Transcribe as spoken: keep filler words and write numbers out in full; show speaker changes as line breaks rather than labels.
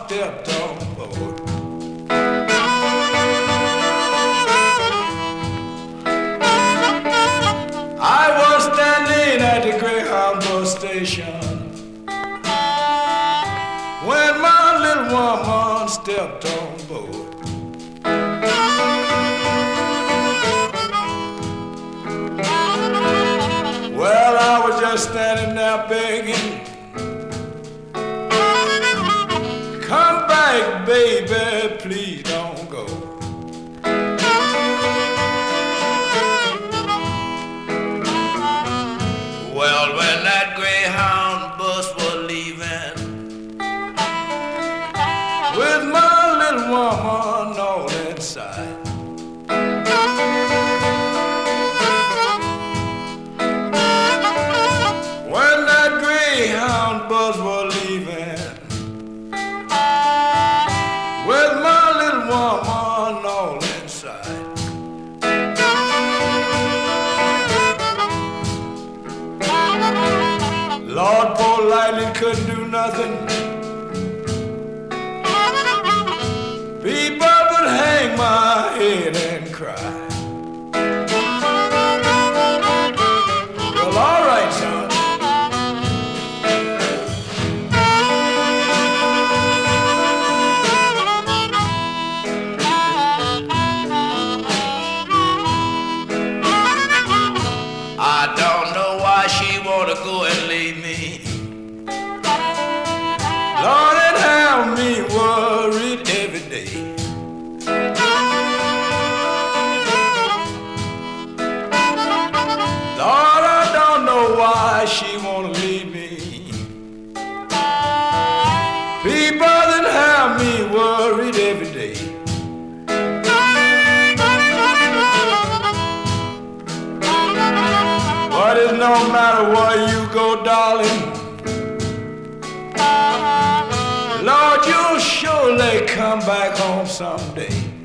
stepped on board. I was standing at the Greyhound bus station when my little woman stepped on board. Well, I was just standing there begging, come back, baby, please don't go. Well, when that Greyhound bus was leaving with my little woman all inside, when that Greyhound bus was leaving with my little woman all inside, Lord, poor Lightning couldn't do nothing. People would hang my head and cry. Well, all right, son. I don't know why she wanna go and leave me. Lord, it have me worried every day. Lord, I don't know why she wanna leave me. People that have me worried every day. But it no matter where you go, darling, Lord, you'll surely come back home someday.